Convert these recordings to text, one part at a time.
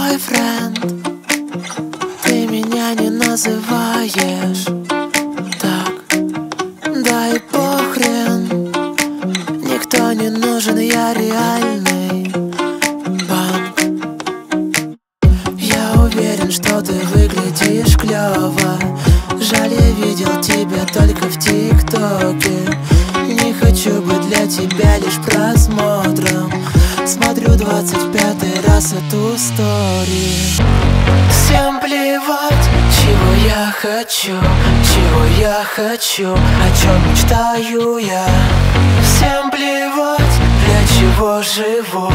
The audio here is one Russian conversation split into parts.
бойфренд, ты меня не называешь так, да и похрен. Никто не нужен, я реальный банк. Я уверен, что ты выглядишь клёво. Жаль, я видел тебя только в ТикТоке. Не хочу быть для тебя лишь просмотром. Смотрю 25-й раз эту стори. Всем плевать, чего я хочу, о чем мечтаю я. Всем плевать, для чего живу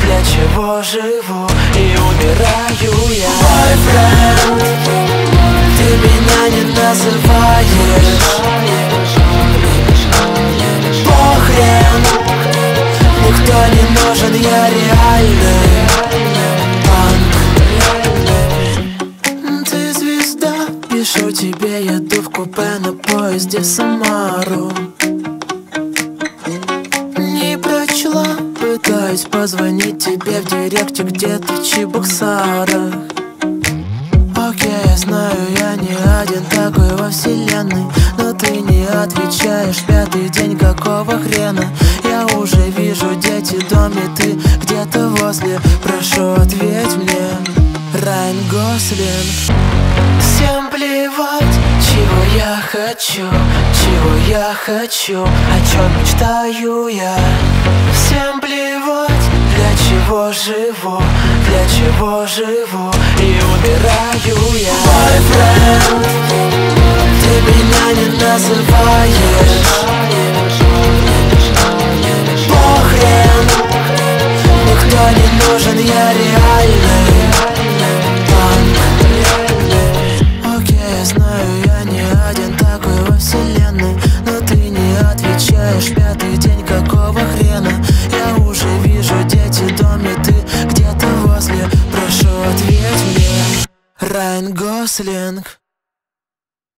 и умираю я. Бойфренд, ты меня не называешь. Похрен, никто не нужен, я реальный банк. Ты звезда, пишу тебе, еду в купе на поезде в Самару. Не прочла, пытаюсь позвонить тебе в директе где-то в Чебоксарах. Окей, я знаю, я не один такой во вселенной, но ты не отвечаешь, 5-й день, какого хрена? Я уже вижу дети, дом, и ты где-то возле. Прошу, ответь мне, Райан Гослинг. Всем плевать, чего я хочу, о чем мечтаю я. Всем плевать, для чего живу и умираю я. Бойфренд, ты меня не называешь. Похрен, никто не нужен, я реальный банк. Окей, я знаю, я не один такой во вселенной, но ты не отвечаешь, 5-й день, какого хрена? Я уже вижу дети, дом, и ты где-то возле. Прошу, ответь мне, Райан Гослинг.